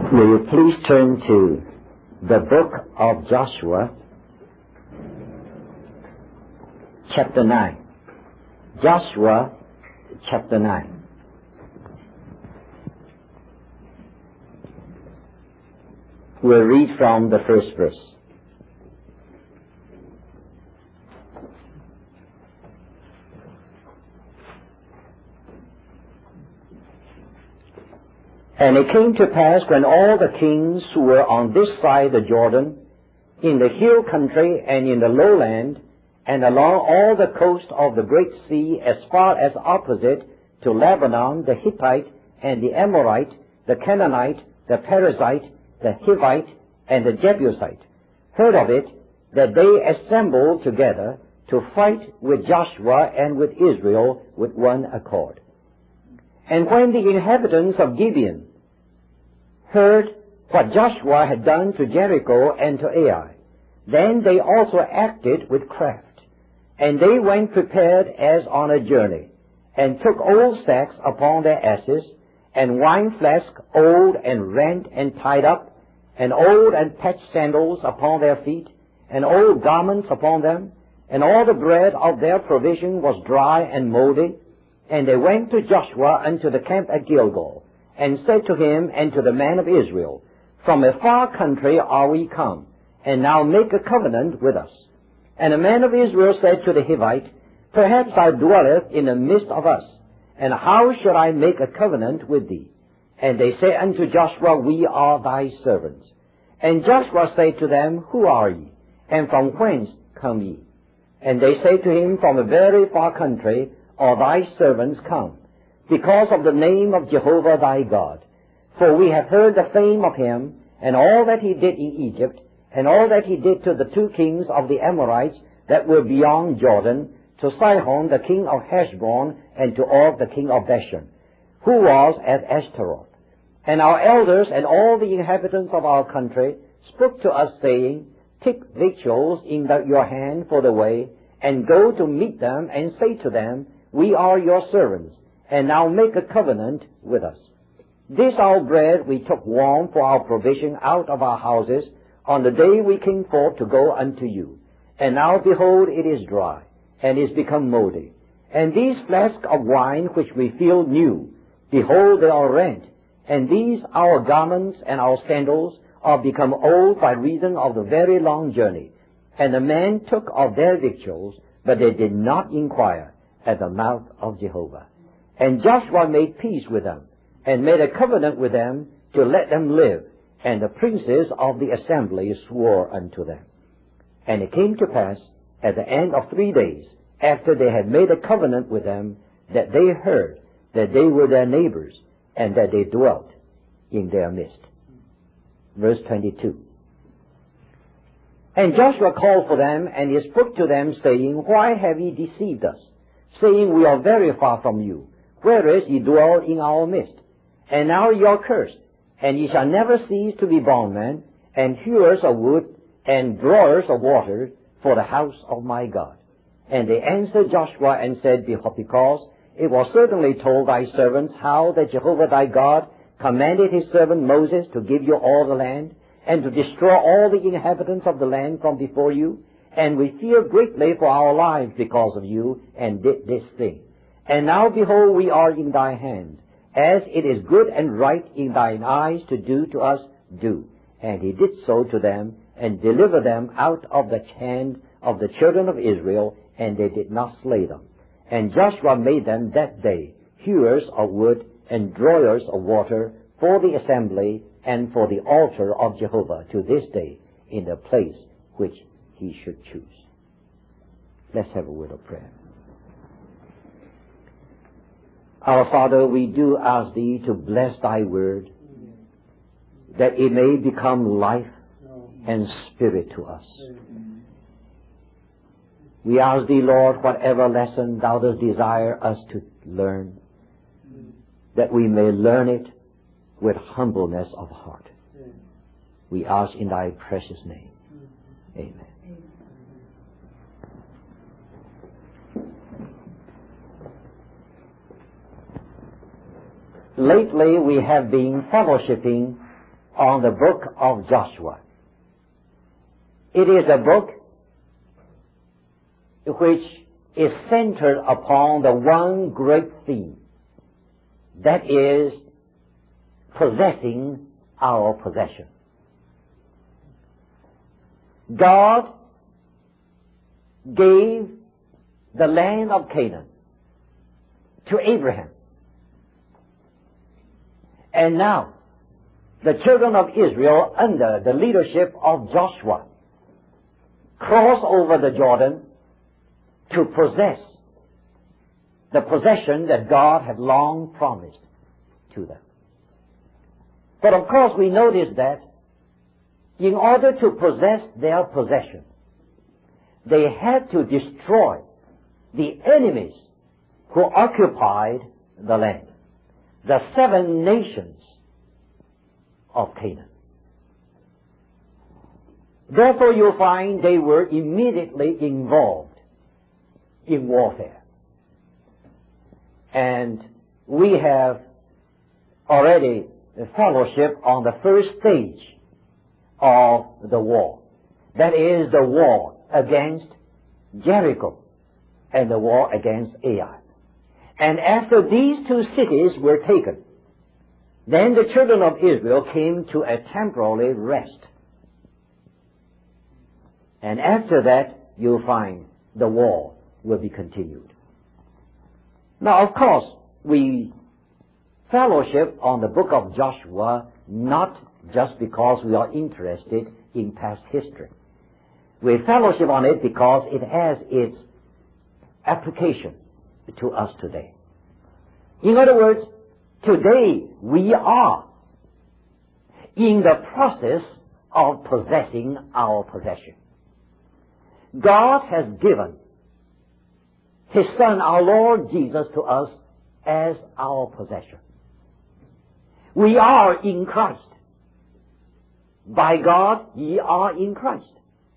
Will you please turn to the book of Joshua, chapter 9. Joshua, chapter 9. We'll read from the first verse. And it came to pass when all the kings who were on this side the Jordan, in the hill country and in the lowland, and along all the coast of the great sea as far as opposite to Lebanon, the Hittite and the Amorite, the Canaanite, the Perizzite, the Hivite, and the Jebusite, heard of it, that they assembled together to fight with Joshua and with Israel with one accord. And when the inhabitants of Gibeon heard what Joshua had done to Jericho and to Ai, then they also acted with craft. And they went prepared as on a journey, and took old sacks upon their asses, and wine flasks old and rent and tied up, and old and patched sandals upon their feet, and old garments upon them, and all the bread of their provision was dry and moldy. And they went to Joshua unto the camp at Gilgal, and said to him and to the men of Israel, From a far country are we come, and now make a covenant with us. And the men of Israel said to the Hivite, Perhaps thou dwellest in the midst of us, and how should I make a covenant with thee? And they say unto Joshua, We are thy servants. And Joshua said to them, Who are ye, and from whence come ye? And they say to him, From a very far country are thy servants come, because of the name of Jehovah thy God. For we have heard the fame of him, and all that he did in Egypt, and all that he did to the two kings of the Amorites that were beyond Jordan, to Sihon the king of Heshbon, and to Og the king of Bashan, who was at Ashtaroth. And our elders and all the inhabitants of our country spoke to us, saying, Take victuals in your hand for the way, and go to meet them, and say to them, We are your servants, and now make a covenant with us. This our bread we took warm for our provision out of our houses on the day we came forth to go unto you. And now behold, it is dry, and is become moldy. And these flasks of wine which we filled new, behold, they are rent. And these our garments and our sandals are become old by reason of the very long journey. And the men took of their victuals, but they did not inquire at the mouth of Jehovah. And Joshua made peace with them, and made a covenant with them to let them live. And the princes of the assembly swore unto them. And it came to pass, at the end of 3 days, after they had made a covenant with them, that they heard that they were their neighbors, and that they dwelt in their midst. Verse 22. And Joshua called for them, and he spoke to them, saying, Why have ye deceived us, saying, We are very far from you, whereas ye dwell in our midst? And now ye are cursed, and ye shall never cease to be bondmen, and hewers of wood, and drawers of water for the house of my God. And they answered Joshua and said, Because it was certainly told thy servants how that Jehovah thy God commanded his servant Moses to give you all the land, and to destroy all the inhabitants of the land from before you. And we fear greatly for our lives because of you, and did this thing. And now behold, we are in thy hand. As it is good and right in thine eyes to do to us, do. And he did so to them, and delivered them out of the hand of the children of Israel, and they did not slay them. And Joshua made them that day hewers of wood and drawers of water for the assembly and for the altar of Jehovah to this day in the place which he should choose. Let's have a word of prayer. Our Father, we do ask thee to bless thy word, that it may become life and spirit to us. We ask thee, Lord, whatever lesson thou dost desire us to learn, that we may learn it with humbleness of heart. We ask in thy precious name. Amen. Lately we have been fellowshipping on the book of Joshua. It is a book which is centered upon the one great theme, that is possessing our possession. God gave the land of Canaan to Abraham. And now, the children of Israel, under the leadership of Joshua, cross over the Jordan to possess the possession that God had long promised to them. But of course, we notice that in order to possess their possession, they had to destroy the enemies who occupied the land, the 7 nations of Canaan. Therefore, you'll find they were immediately involved in warfare. And we have already fellowship on the first stage of the war. That is the war against Jericho and the war against Ai. And after these 2 cities were taken, then the children of Israel came to a temporary rest. And after that, you'll find the war will be continued. Now, of course, we fellowship on the book of Joshua not just because we are interested in past history. We fellowship on it because it has its application to us today. In other words, today we are in the process of possessing our possession. God has given His Son, our Lord Jesus, to us as our possession. We are in Christ. By God, ye are in Christ.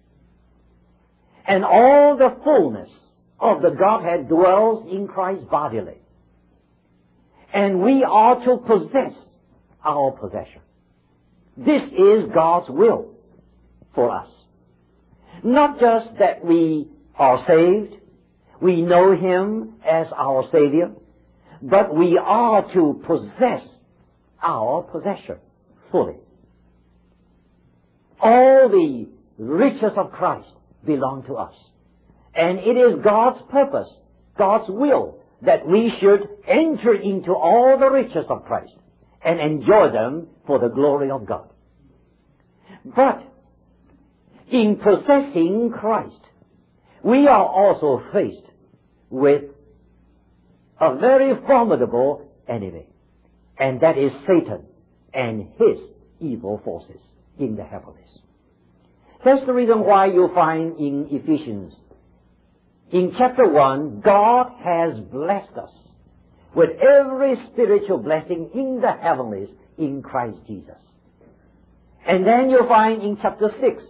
And all the fullness of the Godhead dwells in Christ bodily. And we are to possess our possession. This is God's will for us. Not just that we are saved, we know Him as our Savior, but we are to possess our possession fully. All the riches of Christ belong to us. And it is God's purpose, God's will, that we should enter into all the riches of Christ and enjoy them for the glory of God. But in possessing Christ, we are also faced with a very formidable enemy, and that is Satan and his evil forces in the heavens. That's the reason why you'll find in Ephesians, in chapter 1, God has blessed us with every spiritual blessing in the heavenlies in Christ Jesus. And then you'll find in chapter 6,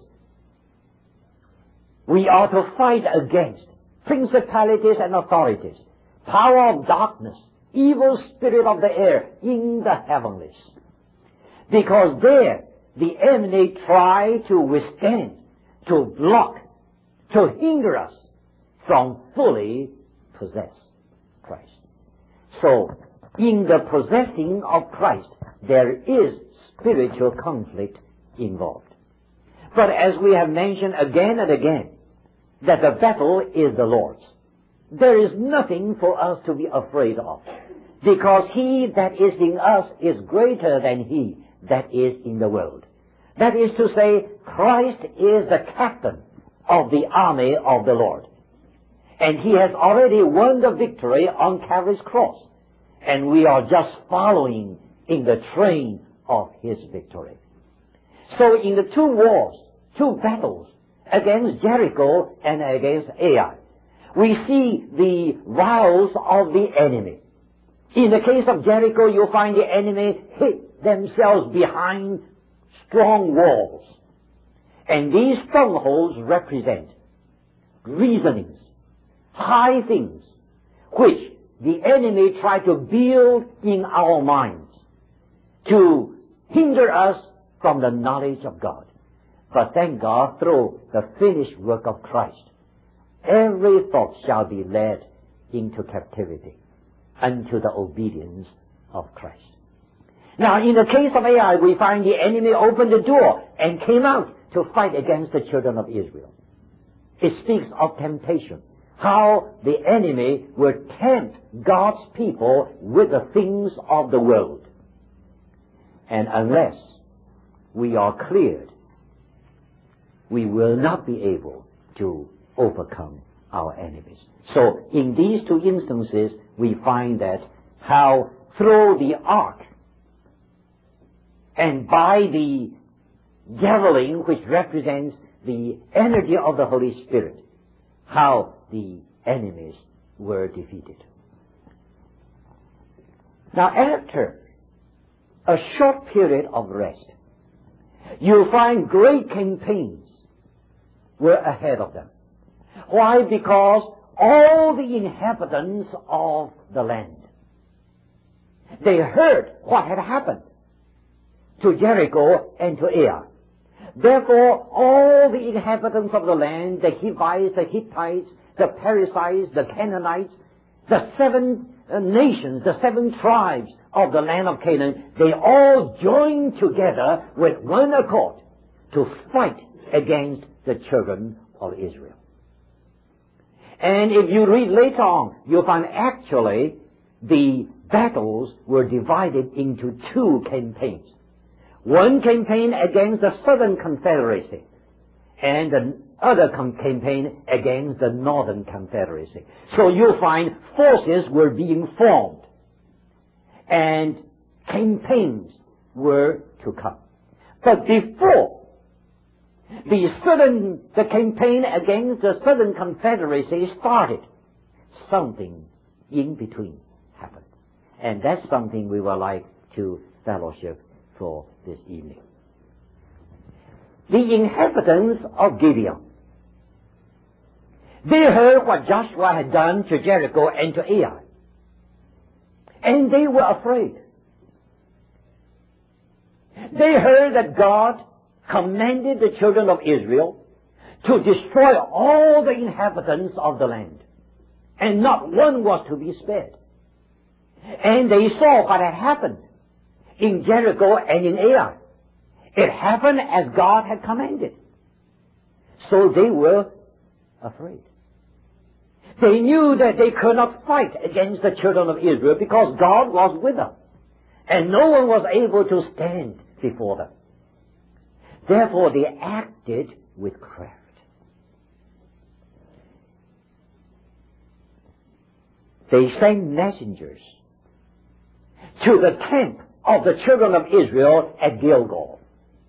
we are to fight against principalities and authorities, power of darkness, evil spirit of the air in the heavenlies. Because there, the enemy try to withstand, to block, to hinder us from fully possess Christ. So, in the possessing of Christ, there is spiritual conflict involved. But as we have mentioned again and again, that the battle is the Lord's. There is nothing for us to be afraid of, because He that is in us is greater than he that is in the world. That is to say, Christ is the captain of the army of the Lord. And He has already won the victory on Calvary's cross. And we are just following in the train of His victory. So in the 2 wars, 2 battles, against Jericho and against Ai, we see the wiles of the enemy. In the case of Jericho, you'll find the enemy hid themselves behind strong walls. And these strongholds represent reasonings, high things, which the enemy tried to build in our minds to hinder us from the knowledge of God. But thank God, through the finished work of Christ, every thought shall be led into captivity unto the obedience of Christ. Now, in the case of Ai, we find the enemy opened the door and came out to fight against the children of Israel. It speaks of temptation, how the enemy will tempt God's people with the things of the world. And unless we are cleared, we will not be able to overcome our enemies. So, in these two instances, we find that how through the ark and by the javelin, which represents the energy of the Holy Spirit, how the enemies were defeated. Now, after a short period of rest, you'll find great campaigns were ahead of them. Why? Because all the inhabitants of the land, they heard what had happened to Jericho and to Ai. Therefore, all the inhabitants of the land, the Hivites, the Hittites, the Perizzites, the Canaanites, the 7 nations, the 7 tribes of the land of Canaan, they all joined together with one accord to fight against the children of Israel. And if you read later on, you'll find actually the battles were divided into 2 campaigns. One campaign against the Southern Confederacy, and the other campaign against the Northern Confederacy. So you'll find forces were being formed, and campaigns were to come. But before the campaign against the Southern Confederacy started, something in between happened. And that's something we would like to fellowship for this evening. The inhabitants of Gibeon, they heard what Joshua had done to Jericho and to Ai, and they were afraid. They heard that God commanded the children of Israel to destroy all the inhabitants of the land, and not one was to be spared. And they saw what had happened in Jericho and in Ai. It happened as God had commanded. So they were afraid. They knew that they could not fight against the children of Israel because God was with them, and no one was able to stand before them. Therefore, they acted with craft. They sent messengers to the camp of the children of Israel at Gilgal.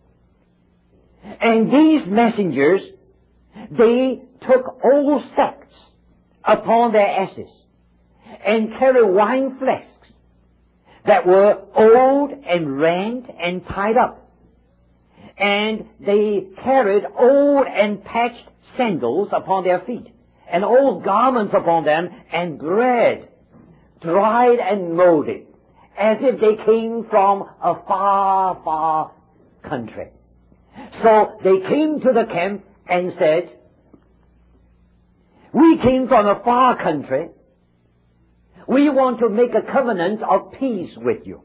And these messengers, they took old sacks upon their asses and carried wine flasks that were old and rent and tied up. And they carried old and patched sandals upon their feet, and old garments upon them, and bread, dried and molded, as if they came from a far, far country. So they came to the camp and said, "We came from a far country. We want to make a covenant of peace with you."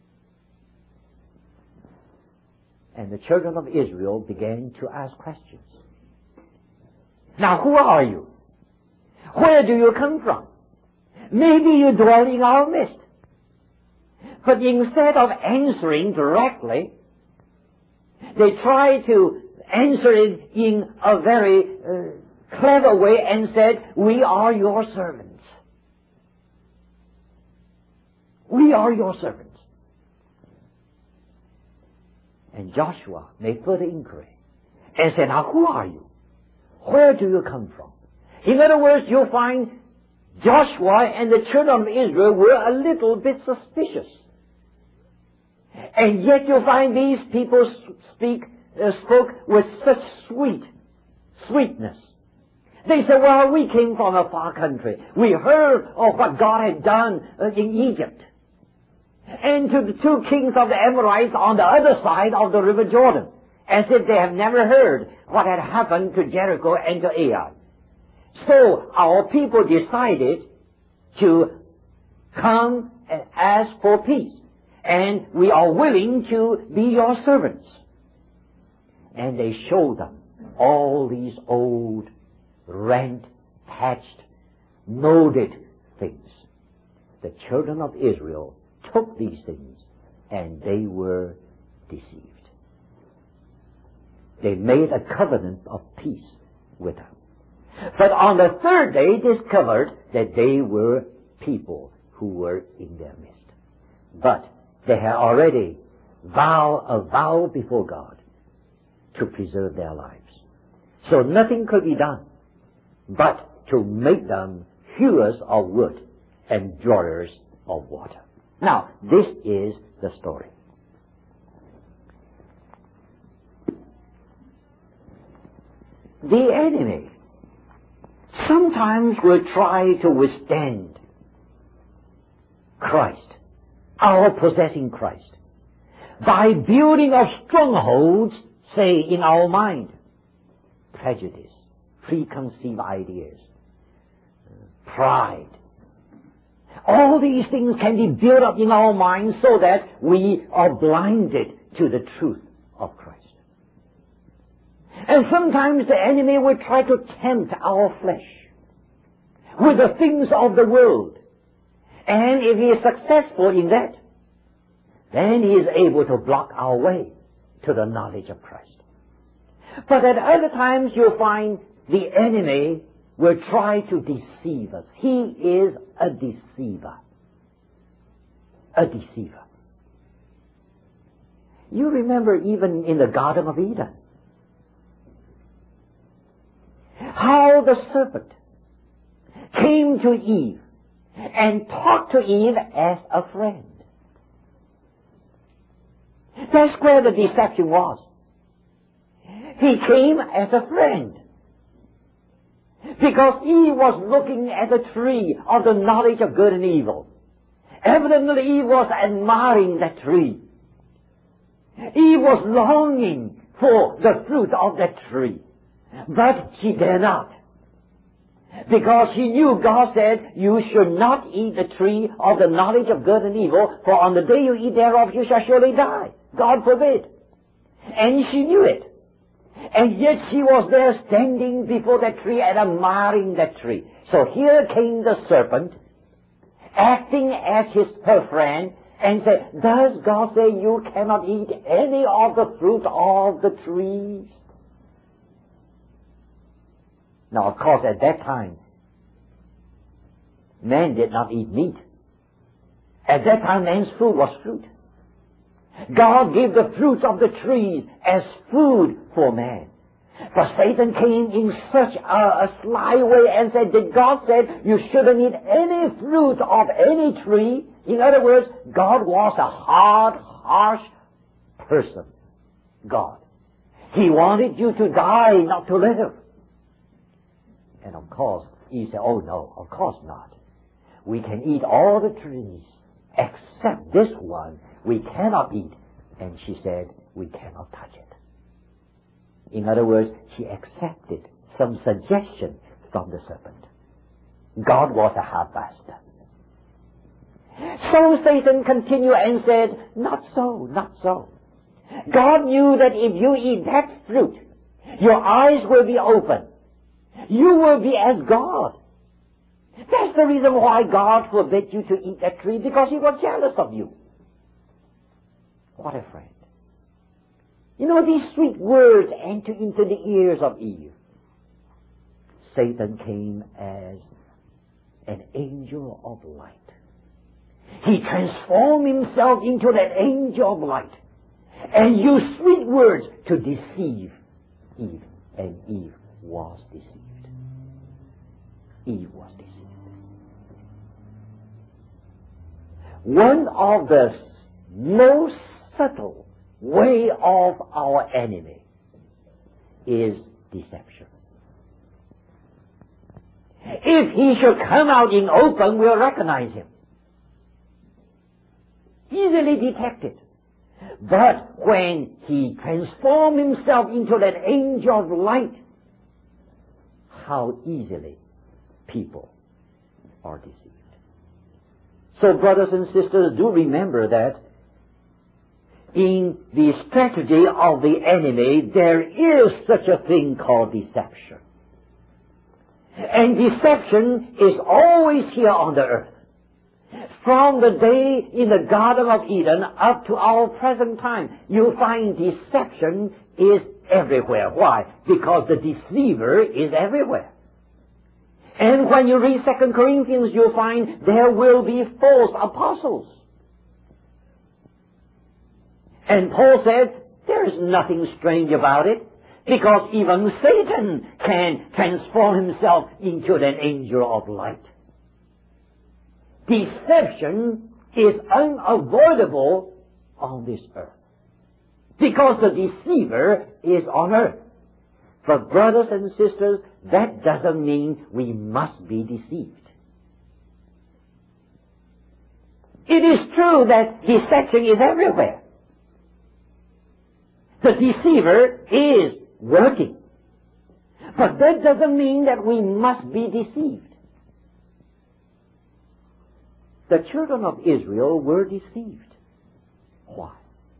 And the children of Israel began to ask questions. "Now, who are you? Where do you come from? Maybe you dwell in our midst." But instead of answering directly, they tried to answer it in a very clever way and said, "We are your servants. We are your servants." And Joshua made further inquiry and said, "Now, who are you? Where do you come from?" In other words, you'll find Joshua and the children of Israel were a little bit suspicious. And yet you'll find these people spoke with such sweetness. They said, "Well, we came from a far country. We heard of what God had done in Egypt. and to the two kings of the Amorites on the other side of the river Jordan, as if they have never heard what had happened to Jericho and to Ai. So our people decided to come and ask for peace, and we are willing to be your servants. And they showed them all these old, rent, patched, molded things. The children of Israel took these things, and they were deceived. They made a covenant of peace with them. But on the third day discovered that they were people who were in their midst. But they had already vowed a vow before God to preserve their lives. So nothing could be done but to make them hewers of wood and drawers of water. Now, this is the story. The enemy sometimes will try to withstand Christ, our possessing Christ, by building of strongholds, say, in our mind. Prejudice, preconceived ideas, pride. All these things can be built up in our minds so that we are blinded to the truth of Christ. And sometimes the enemy will try to tempt our flesh with the things of the world. And if he is successful in that, then he is able to block our way to the knowledge of Christ. But at other times you'll find the enemy will try to deceive us. He is a deceiver. A deceiver. You remember even in the Garden of Eden, how the serpent came to Eve and talked to Eve as a friend. That's where the deception was. He came as a friend. Because Eve was looking at the tree of the knowledge of good and evil. Evidently Eve was admiring that tree. Eve was longing for the fruit of that tree. But she dare not. Because she knew God said, you should not eat the tree of the knowledge of good and evil, for on the day you eat thereof you shall surely die. God forbid. And she knew it. And yet she was there standing before that tree and admiring that tree. So here came the serpent, acting as her friend, and said, does God say you cannot eat any of the fruit of the trees? Now, of course, at that time, man did not eat meat. At that time, man's food was fruit. God gave the fruits of the trees as food for man. But Satan came in such a sly way and said that God said you shouldn't eat any fruit of any tree. In other words, God was a hard, harsh person. God. He wanted you to die, not to live. And of course, Eve said, oh no, of course not. We can eat all the trees except this one we cannot eat. And she said, we cannot touch it. In other words, she accepted some suggestion from the serpent. God was a hard bastard. So Satan continued and said, not so, not so. God knew that if you eat that fruit, your eyes will be open. You will be as God. That's the reason why God forbid you to eat that tree, because he was jealous of you. What a friend. You know, these sweet words entered into the ears of Eve. Satan came as an angel of light. He transformed himself into that angel of light and used sweet words to deceive Eve. And Eve was deceived. Eve was deceived. One of the most subtle way of our enemy is deception. If he should come out in open, we'll recognize him. easily detected. But when he transformed himself into that angel of light, how easily people are deceived. So, brothers and sisters, do remember that in the strategy of the enemy, there is such a thing called deception. And deception is always here on the earth. From the day in the Garden of Eden up to our present time, you find deception is everywhere. Why? Because the deceiver is everywhere. And when you read 2 Corinthians, you'll find there will be false apostles. And Paul said, there is nothing strange about it, because even Satan can transform himself into an angel of light. Deception is unavoidable on this earth, because the deceiver is on earth. But brothers and sisters, that doesn't mean we must be deceived. It is true that deception is everywhere. The deceiver is working. But that doesn't mean that we must be deceived. The children of Israel were deceived. Why?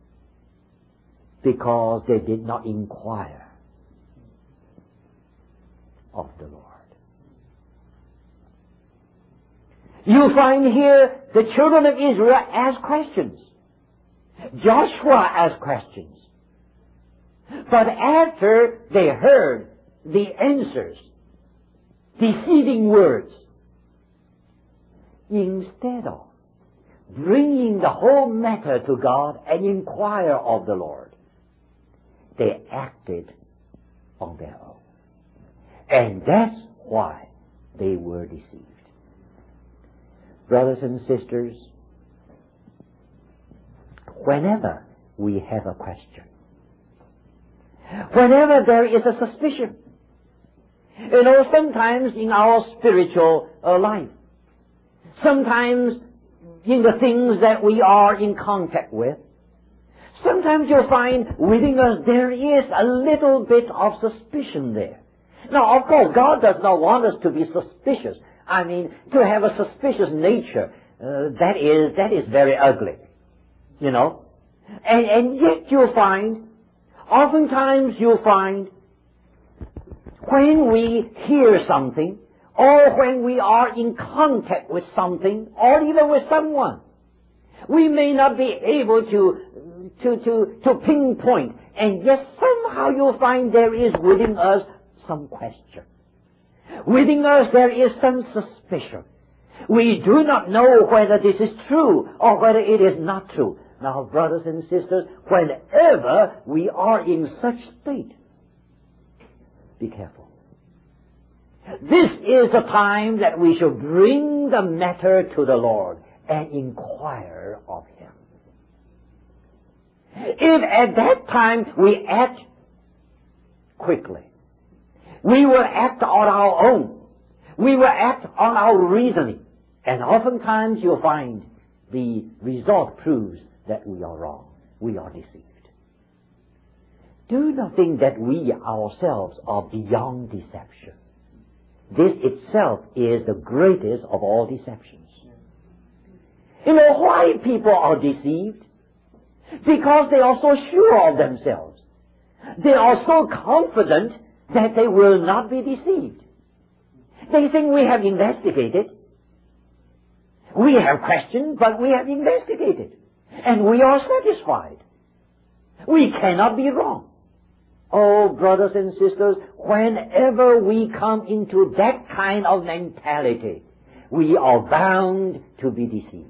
Because they did not inquire of the Lord. You find here the children of Israel ask questions. Joshua asked questions. But after they heard the answers, deceiving words, instead of bringing the whole matter to God and inquire of the Lord, they acted on their own. And that's why they were deceived. Brothers and sisters, whenever we have a question, whenever there is a suspicion, sometimes in our spiritual life, sometimes in the things that we are in contact with, sometimes you'll find within us there is a little bit of suspicion there. Now, of course, God does not want us to be suspicious. I mean, to have a suspicious nature, that is very ugly, And yet oftentimes you'll find, when we hear something, or when we are in contact with something, or even with someone, we may not be able to pinpoint, and yet somehow you'll find there is within us some question. Within us there is some suspicion. We do not know whether this is true or whether it is not true. Now, brothers and sisters, whenever we are in such state, be careful. This is the time that we should bring the matter to the Lord and inquire of Him. If at that time we act quickly, we will act on our own. We will act on our reasoning. And oftentimes you'll find the result proves that we are wrong. We are deceived. Do not think that we ourselves are beyond deception. This itself is the greatest of all deceptions. Why people are deceived? Because they are so sure of themselves. They are so confident that they will not be deceived. They think we have investigated. We have questioned, but we have investigated. And we are satisfied. We cannot be wrong. Oh, brothers and sisters, whenever we come into that kind of mentality, we are bound to be deceived.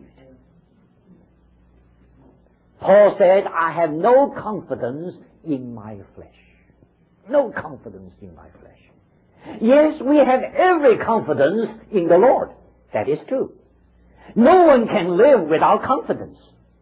Paul said, I have no confidence in my flesh. No confidence in my flesh. Yes, we have every confidence in the Lord. That is true. No one can live without confidence.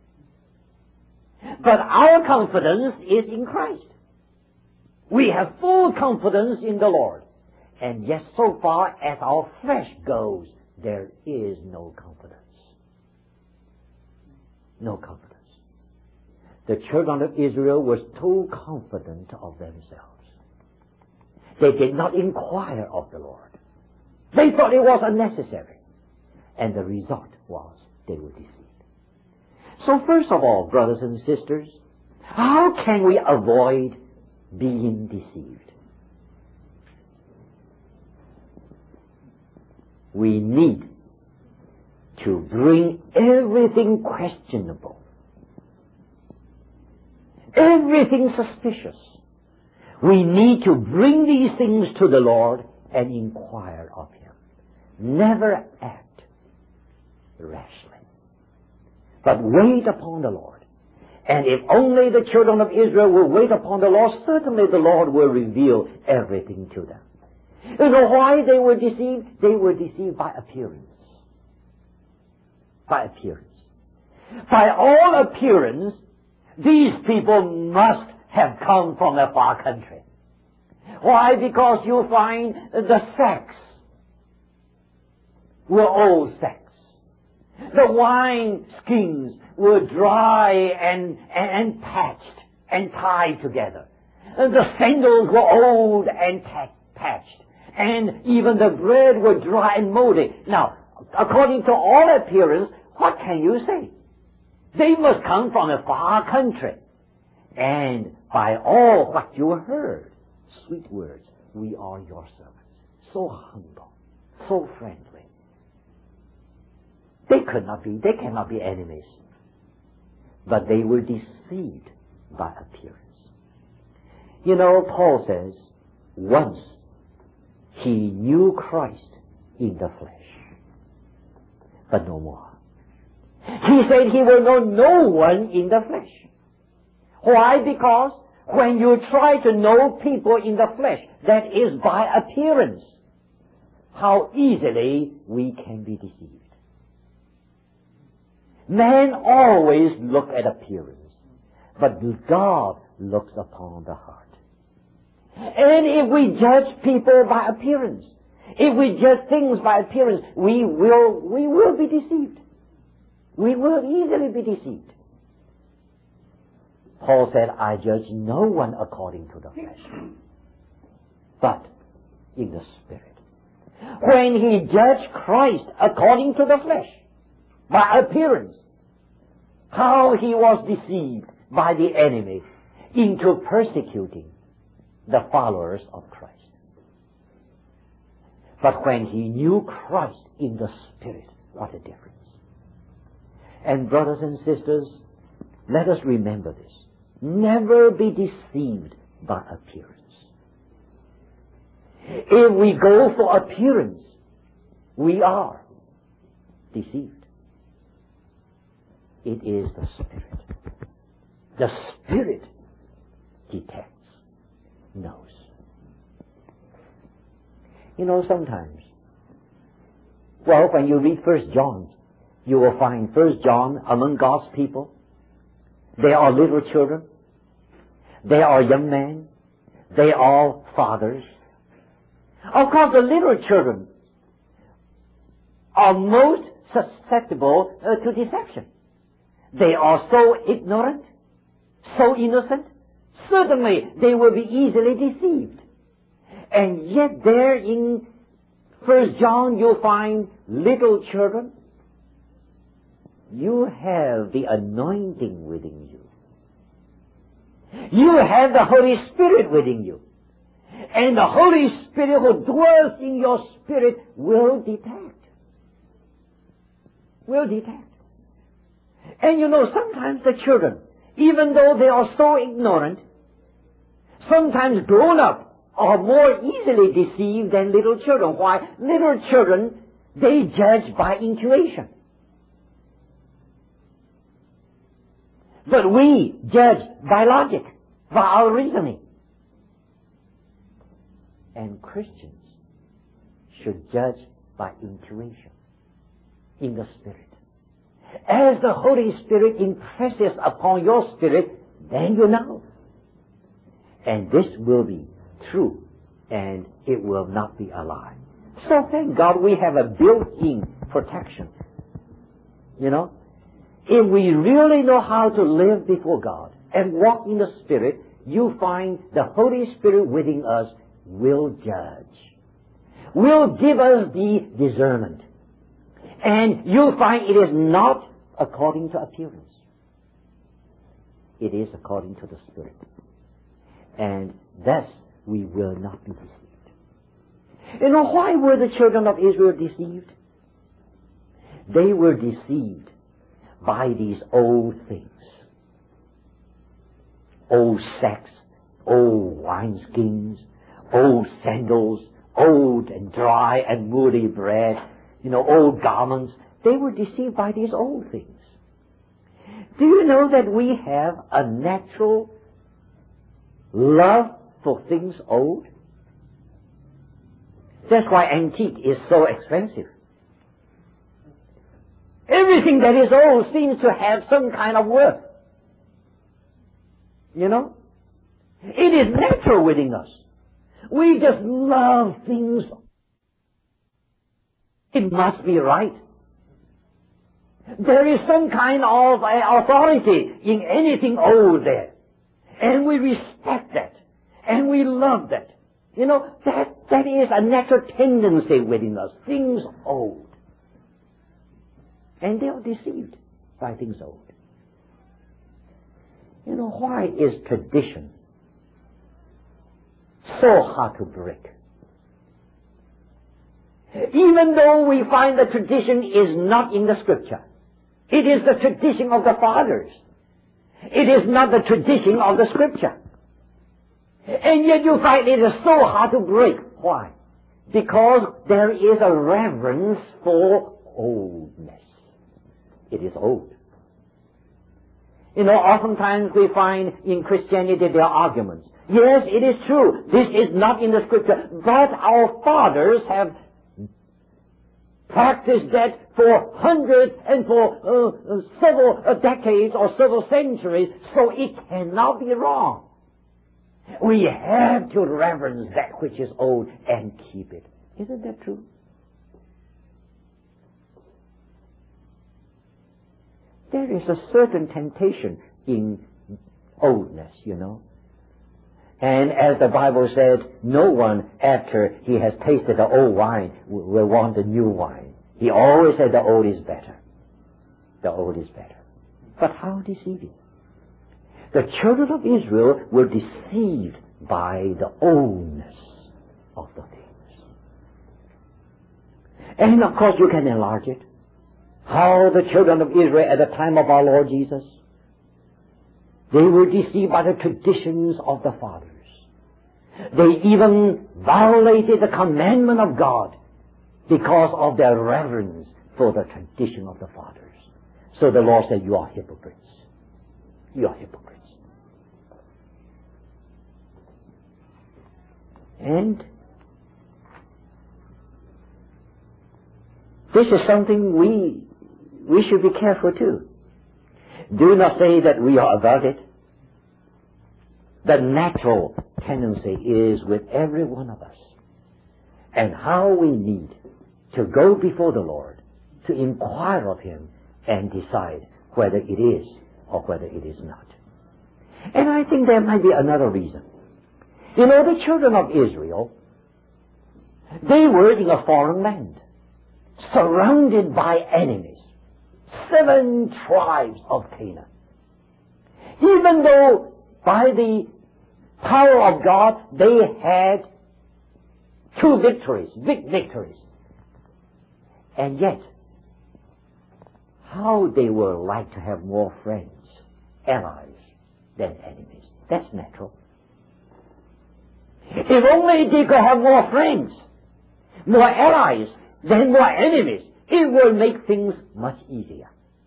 But our confidence is in Christ. We have full confidence in the Lord. And yet, so far as our flesh goes, there is no confidence. No confidence. The children of Israel were too confident of themselves. They did not inquire of the Lord. They thought it was unnecessary. And the result was they were deceived. So first of all, brothers and sisters, how can we avoid being deceived? We need to bring everything questionable, everything suspicious. We need to bring these things to the Lord and inquire of Him. Never act rashly, but wait upon the Lord. And if only the children of Israel will wait upon the Lord, certainly the Lord will reveal everything to them. You know why they were deceived? They were deceived by appearance. By appearance. By all appearance, these people must have come from a far country. Why? Because you find the sacks were old sacks. The wine skins were dry and patched and tied together. And the sandals were old and patched. And even the bread were dry and moldy. Now, according to all appearance, what can you say? They must come from a far country. And by all what you heard, sweet words, we are your servants. So humble, so friendly. They cannot be enemies. But they were deceived by appearance. You know, Paul says, once he knew Christ in the flesh, but no more. He said he will know no one in the flesh. Why? Because when you try to know people in the flesh, that is by appearance, how easily we can be deceived. Man always looks at appearance, but God looks upon the heart. And if we judge people by appearance, if we judge things by appearance, we will be deceived. We will easily be deceived. Paul said, I judge no one according to the flesh, but in the Spirit. When he judged Christ according to the flesh, by appearance, how he was deceived by the enemy into persecuting the followers of Christ. But when he knew Christ in the Spirit, what a difference. And brothers and sisters, let us remember this. Never be deceived by appearance. If we go for appearance, we are deceived. It is the Spirit. The Spirit detects, knows. You know, sometimes, well, when you read 1 John, you will find 1 John among God's people. They are little children. They are young men. They are fathers. Of course, the little children are most susceptible to deception. They are so ignorant, so innocent. Certainly, they will be easily deceived. And yet there in 1 John you'll find little children. You have the anointing within you. You have the Holy Spirit within you. And the Holy Spirit who dwells in your spirit will detect. Will detect. And you know, sometimes the children, even though they are so ignorant, sometimes grown up are more easily deceived than little children. Why? Little children, they judge by intuition. But we judge by logic, by our reasoning. And Christians should judge by intuition, in the Spirit. As the Holy Spirit impresses upon your spirit, then you know. And this will be true, and it will not be a lie. So thank God we have a built-in protection. You know, if we really know how to live before God and walk in the Spirit, you find the Holy Spirit within us will judge, will give us the discernment. And you'll find it is not according to appearance. It is according to the Spirit. And thus we will not be deceived. You know, why were the children of Israel deceived? They were deceived by these old things. Old sacks, old wineskins, old sandals, old and dry and moody bread, old garments. They were deceived by these old things. Do you know that we have a natural love for things old? That's why antique is so expensive. Everything that is old seems to have some kind of worth. It is natural within us. We just love things. It must be right. There is some kind of authority in anything old there. And we respect that. And we love that. That is a natural tendency within us. Things old. And they are deceived by things old. Why is tradition so hard to break? Even though we find the tradition is not in the Scripture. It is the tradition of the fathers. It is not the tradition of the Scripture. And yet you find it is so hard to break. Why? Because there is a reverence for oldness. It is old. Oftentimes we find in Christianity there are arguments. Yes, it is true. This is not in the Scripture. But our fathers have practiced that for hundreds and for several decades or several centuries, so it cannot be wrong. We have to reverence that which is old and keep it. Isn't that true? There is a certain temptation in oldness, And as the Bible said, no one after he has tasted the old wine will want the new wine. He always said the old is better. The old is better. But how deceiving. The children of Israel were deceived by the oldness of the things. And of course you can enlarge it. How the children of Israel at the time of our Lord Jesus, they were deceived by the traditions of the fathers. They even violated the commandment of God because of their reverence for the tradition of the fathers. So the Lord said, you are hypocrites. You are hypocrites. And this is something we should be careful too. Do not say that we are above it. The natural tendency is with every one of us. And how we need to go before the Lord to inquire of Him and decide whether it is or whether it is not. And I think there might be another reason. The children of Israel, they were in a foreign land, surrounded by enemies. 7 tribes of Canaan. Even though by the power of God they had 2 victories, big victories. And yet, how they were like to have more friends, allies, than enemies. That's natural. If only they could have more friends, more allies, than more enemies, it will make things much easier.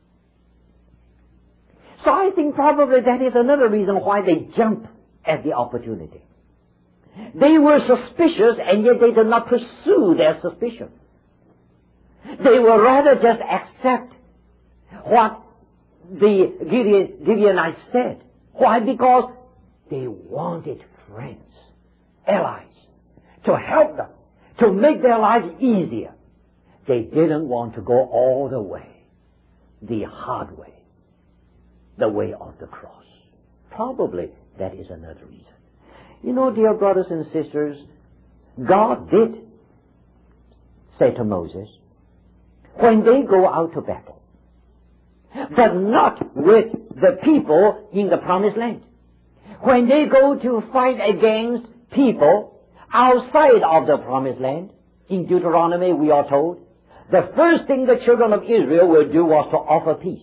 So I think probably that is another reason why they jump at the opportunity. They were suspicious, and yet they did not pursue their suspicion. They will rather just accept what the Gibeonites said. Why? Because they wanted friends, allies, to help them, to make their lives easier. They didn't want to go all the way, the hard way, the way of the cross. Probably that is another reason. You know, dear brothers and sisters, God did say to Moses, when they go out to battle, but not with the people in the promised land. When they go to fight against people outside of the promised land, in Deuteronomy we are told, the first thing the children of Israel will do was to offer peace.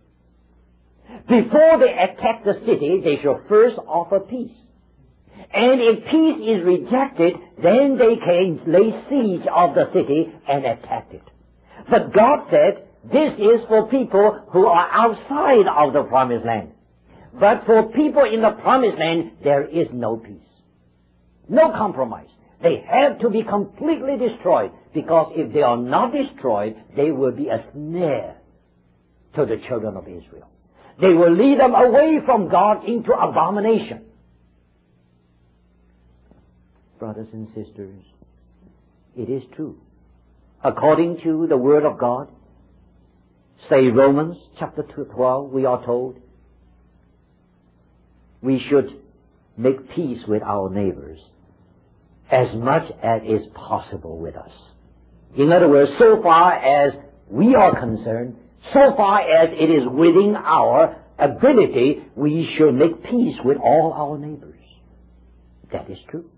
Before they attack the city, they shall first offer peace. And if peace is rejected, then they can lay siege of the city and attack it. But God said, this is for people who are outside of the promised land. But for people in the promised land, there is no peace. No compromise. They have to be completely destroyed, because if they are not destroyed, they will be a snare to the children of Israel. They will lead them away from God into abomination. Brothers and sisters, it is true. According to the Word of God, say Romans chapter 12, we are told, we should make peace with our neighbors as much as is possible with us. In other words, so far as we are concerned, so far as it is within our ability, we should make peace with all our neighbors. That is true.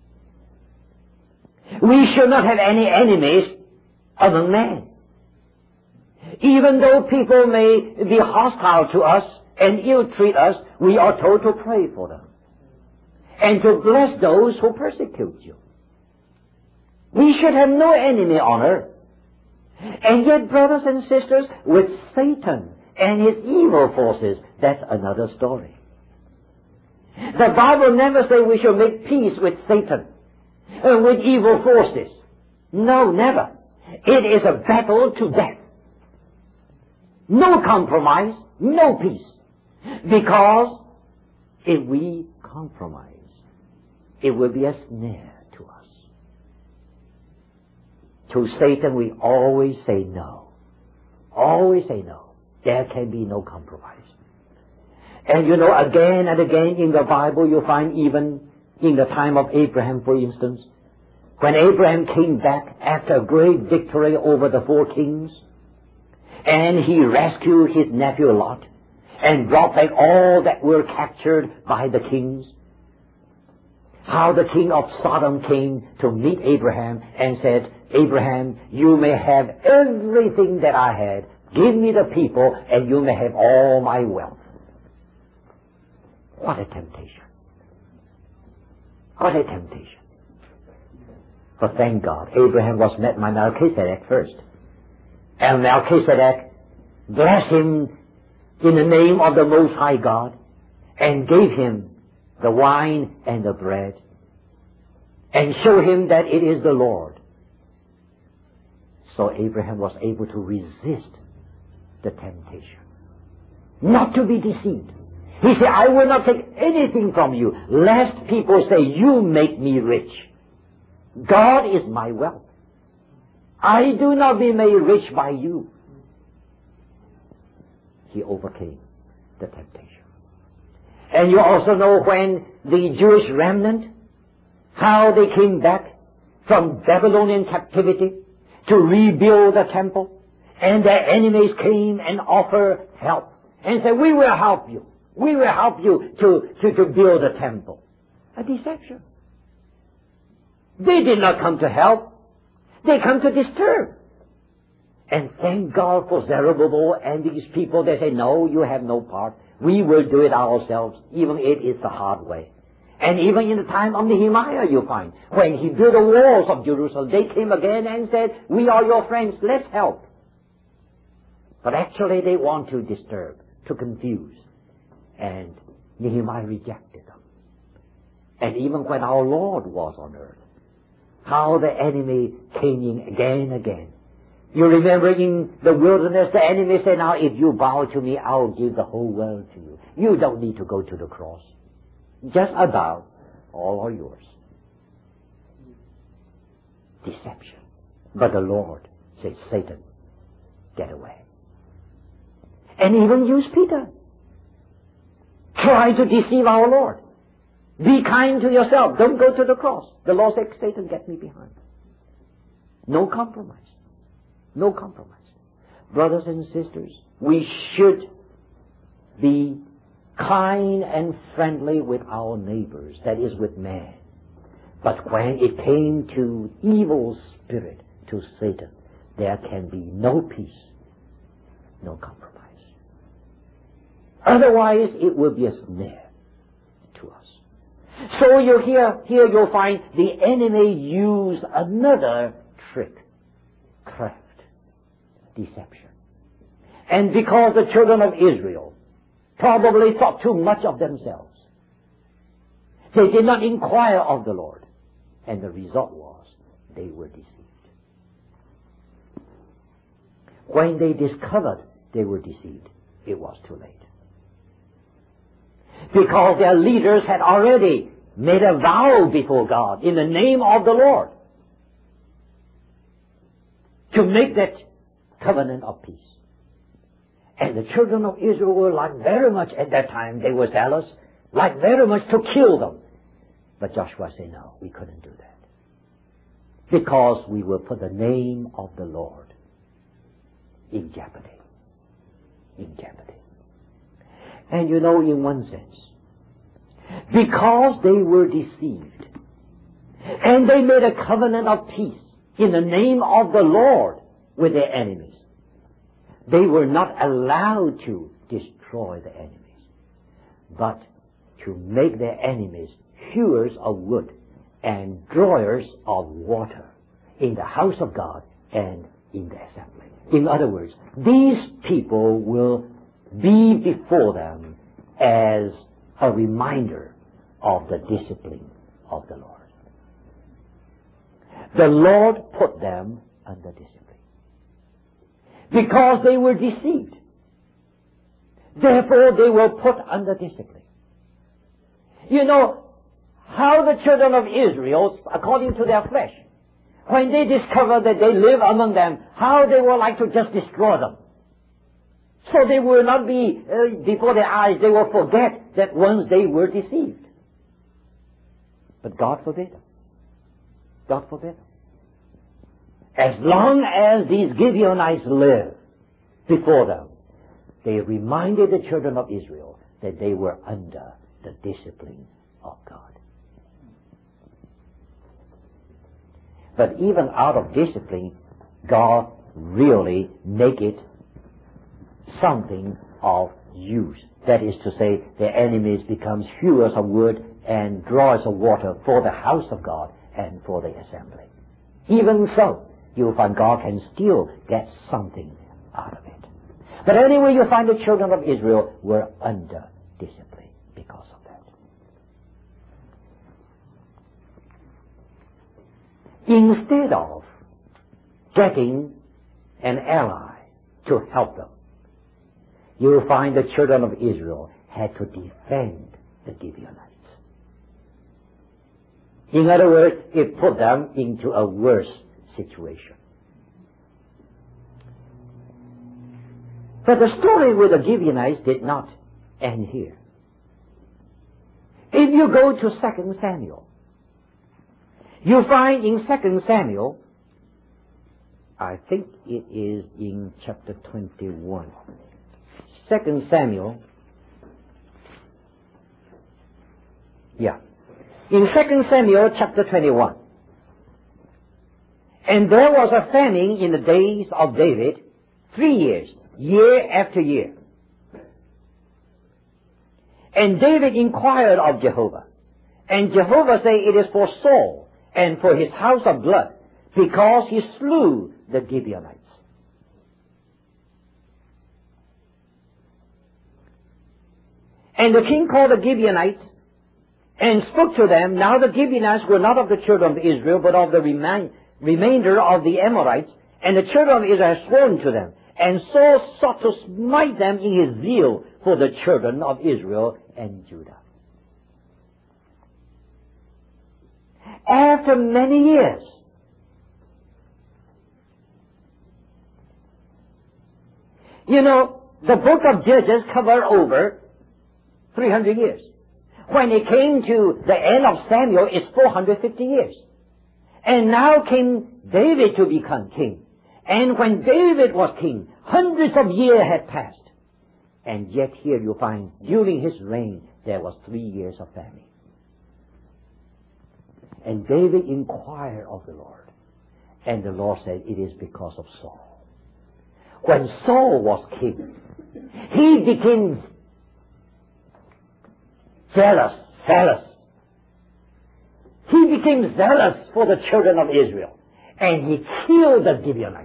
We should not have any enemies among men. Even though people may be hostile to us and ill-treat us, we are told to pray for them and to bless those who persecute you. We should have no enemy on earth. And yet, brothers and sisters, with Satan and his evil forces, that's another story. The Bible never says we should make peace with Satan and with evil forces. No, never. It is a battle to death. No compromise, no peace. Because if we compromise, it will be a snare to us. To Satan we always say no. Always say no. There can be no compromise. And you know, again and again in the Bible you find, even in the time of Abraham, for instance, when Abraham came back after a great victory over the 4 kings, and he rescued his nephew Lot, and brought back all that were captured by the kings, how the king of Sodom came to meet Abraham and said, Abraham, you may have everything that I had. Give me the people, and you may have all my wealth. What a temptation. What a temptation. But thank God, Abraham was met by Melchizedek first. And Melchizedek blessed him in the name of the Most High God and gave him the wine and the bread and showed him that it is the Lord. So Abraham was able to resist the temptation, not to be deceived. He said, I will not take anything from you, lest people say, you make me rich. God is my wealth. I do not be made rich by you. He overcame the temptation. And you also know when the Jewish remnant, how they came back from Babylonian captivity to rebuild the temple, and their enemies came and offered help and said, we will help you. We will help you to build a temple. A deception. They did not come to help. They come to disturb. And thank God for Zerubbabel and these people. They say, no, you have no part. We will do it ourselves, even if it's the hard way. And even in the time of Nehemiah, you find, when he built the walls of Jerusalem, they came again and said, we are your friends, let's help. But actually they want to disturb, to confuse. And Nehemiah rejected them. And even when our Lord was on earth, how the enemy came in again and again. You remember in the wilderness, the enemy said, now if you bow to me, I'll give the whole world to you. You don't need to go to the cross. Just a bow, all are yours. Deception. But the Lord said, Satan, get away. And even used Peter. try to deceive our Lord. Be kind to yourself. Don't go to the cross. The Lord said, Satan, get me behind. No compromise. No compromise. Brothers and sisters, we should be kind and friendly with our neighbors, that is, with man. But when it came to evil spirit, to Satan, there can be no peace, no compromise. Otherwise, it will be a snare to us. So here you'll find the enemy use another trick, craft, deception. And because the children of Israel probably thought too much of themselves, they did not inquire of the Lord. And the result was they were deceived. When they discovered they were deceived, it was too late. Because their leaders had already made a vow before God in the name of the Lord to make that covenant of peace. And the children of Israel were like very much at that time, they were zealous, like very much to kill them. But Joshua said, no, we couldn't do that. Because we will put the name of the Lord in jeopardy. In jeopardy. And you know, in one sense, because they were deceived, and they made a covenant of peace in the name of the Lord with their enemies, they were not allowed to destroy the enemies, but to make their enemies hewers of wood and drawers of water in the house of God and in the assembly. In other words, these people will be before them as a reminder of the discipline of the Lord. The Lord put them under discipline because they were deceived. Therefore, they were put under discipline. You know how the children of Israel, according to their flesh, when they discovered that they live among them, how they were like to just destroy them. So they will not be before their eyes, they will forget that once they were deceived. But God forbid them. God forbid them. As long as these Gibeonites lived before them, they reminded the children of Israel that they were under the discipline of God. But even out of discipline, God really make it something of use. That is to say, their enemies becomes hewers of wood and drawers of water for the house of God and for the assembly. Even so, you'll find God can still get something out of it. But anyway, you find the children of Israel were under discipline because of that. Instead of getting an ally to help them, you will find the children of Israel had to defend the Gibeonites. In other words, it put them into a worse situation. But the story with the Gibeonites did not end here. If you go to 2 Samuel, you find in 2 Samuel, I think it is in chapter 21. 2 Samuel, in 2 Samuel chapter 21. And there was a famine in the days of David, 3 years, year after year. And David inquired of Jehovah. And Jehovah said, it is for Saul and for his house of blood, because he slew the Gibeonites. And the king called the Gibeonites and spoke to them. Now the Gibeonites were not of the children of Israel, but of the remainder of the Amorites. And the children of Israel had sworn to them. And Saul sought to smite them in his zeal for the children of Israel and Judah. After many years, you know, the book of Judges covered over 300 years. When it came to the end of Samuel, it's 450 years. And now came David to become king. And when David was king, hundreds of years had passed. And yet here you find, during his reign, there was 3 years of famine. And David inquired of the Lord. And the Lord said, it is because of Saul. When Saul was king, he became zealous. He became zealous for the children of Israel. And he killed the Gibeonites.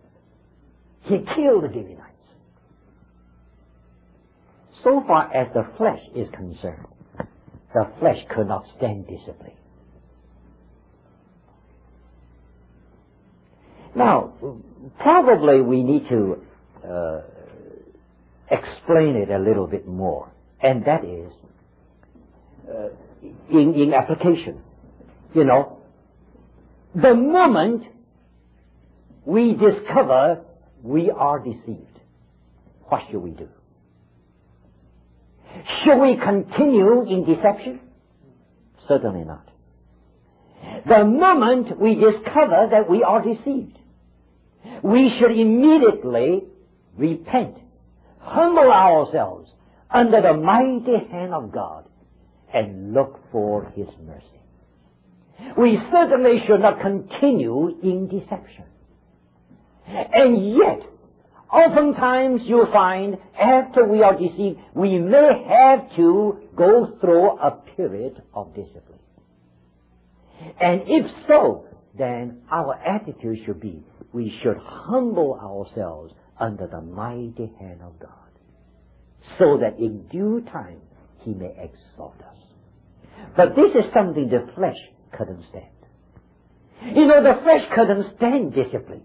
So far as the flesh is concerned, the flesh could not stand discipline. Now, probably we need to explain it a little bit more, and that is in application. You know, the moment we discover we are deceived, what should we do? Should we continue in deception? Certainly not. The moment we discover that we are deceived, we should immediately repent, humble ourselves under the mighty hand of God, and look for His mercy. We certainly should not continue in deception. And yet, oftentimes you find after we are deceived, we may have to go through a period of discipline. And if so, then our attitude should be, we should humble ourselves under the mighty hand of God, so that in due time He may exalt us. But this is something the flesh couldn't stand. You know, the flesh couldn't stand discipline.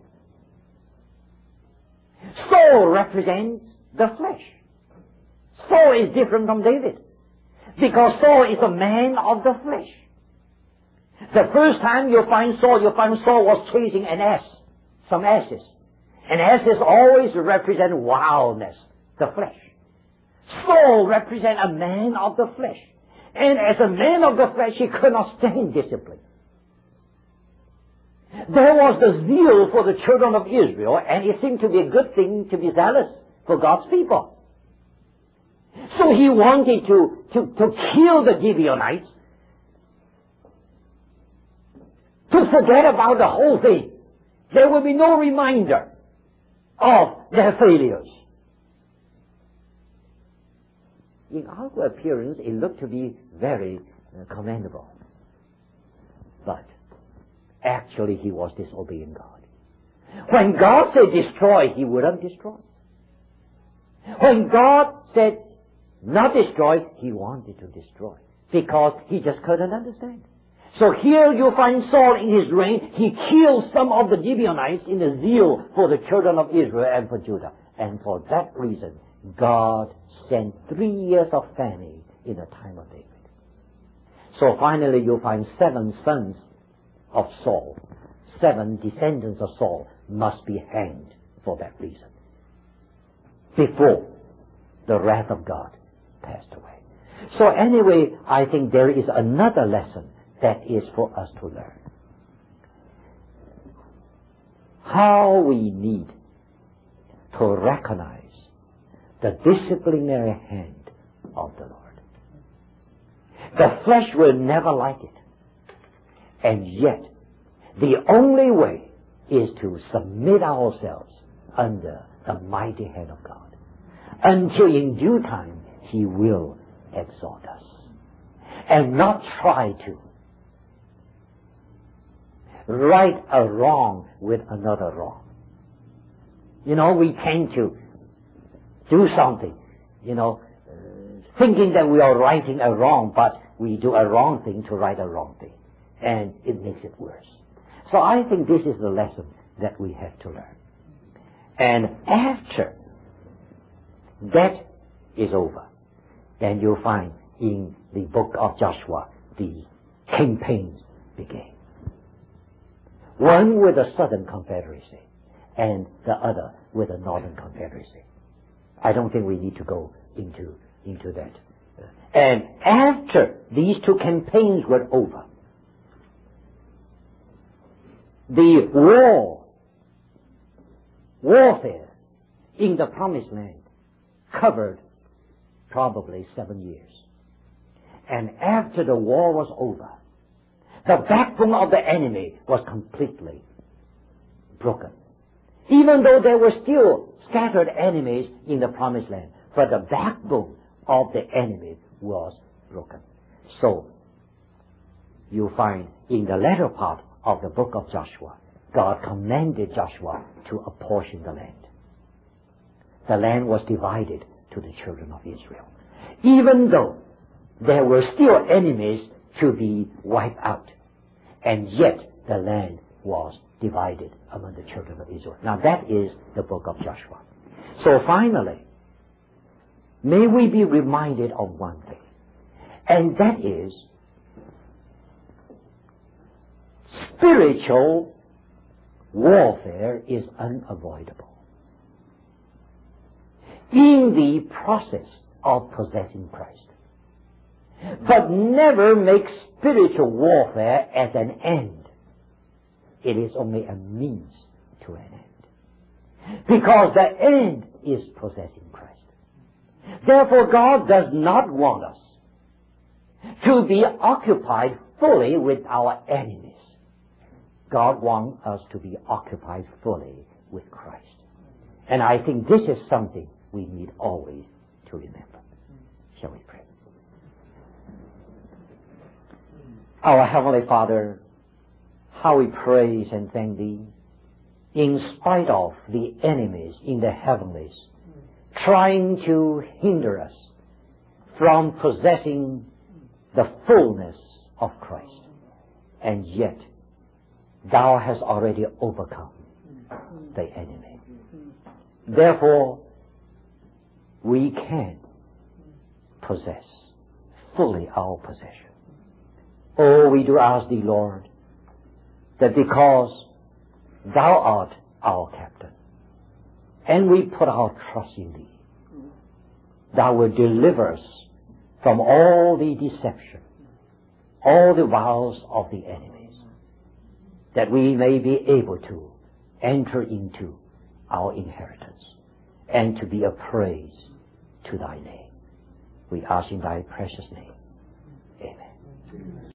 Saul represents the flesh. Saul is different from David, because Saul is a man of the flesh. The first time you find Saul was chasing an ass, some asses. And asses always represent wildness, the flesh. Saul represents a man of the flesh. And as a man of the flesh, he could not stand discipline. There was the zeal for the children of Israel, and it seemed to be a good thing to be zealous for God's people. So he wanted to kill the Gibeonites, to forget about the whole thing. There will be no reminder of their failures. In outward appearance, it looked to be very commendable. But actually, he was disobeying God. When God said destroy, he wouldn't destroy. When God said not destroy, he wanted to destroy, because he just couldn't understand. So here you find Saul in his reign. He killed some of the Gibeonites in the zeal for the children of Israel and for Judah. And for that reason, God sent 3 years of famine in the time of David. So finally you find 7 sons of Saul, 7 descendants of Saul must be hanged for that reason, before the wrath of God passed away. So anyway, I think there is another lesson that is for us to learn. How we need to recognize the disciplinary hand of the Lord. The flesh will never like it. And yet, the only way is to submit ourselves under the mighty hand of God, until in due time He will exalt us, and not try to right a wrong with another wrong. You know, we tend to do something, thinking that we are righting a wrong, but we do a wrong thing to right a wrong thing, and it makes it worse. So I think this is the lesson that we have to learn. And after that is over, then you'll find in the book of Joshua, the campaigns began. One with the southern confederacy, and the other with the northern confederacy. I don't think we need to go into that And after these two campaigns were over, the warfare in the Promised Land covered probably 7 years. And after the war was over, the backbone of the enemy was completely broken. Even though there were still scattered enemies in the Promised Land, but the backbone of the enemy was broken. So, you find in the latter part of the book of Joshua, God commanded Joshua to apportion the land. The land was divided to the children of Israel. Even though there were still enemies to be wiped out, and yet the land was divided among the children of Israel. Now that is the book of Joshua. So finally, may we be reminded of one thing, and that is spiritual warfare is unavoidable in the process of possessing Christ. But never make spiritual warfare as an end. It is only a means to an end. Because the end is possessing Christ. Therefore, God does not want us to be occupied fully with our enemies. God wants us to be occupied fully with Christ. And I think this is something we need always to remember. Shall we pray? Our Heavenly Father, how we praise and thank Thee, in spite of the enemies in the heavenlies trying to hinder us from possessing the fullness of Christ. And yet, Thou hast already overcome the enemy. Therefore, we can possess fully our possession. Oh, we do ask Thee, Lord, that because Thou art our captain, and we put our trust in Thee, Thou will deliver us from all the deception, all the wiles of the enemies, that we may be able to enter into our inheritance and to be a praise to Thy name. We ask in Thy precious name. Amen.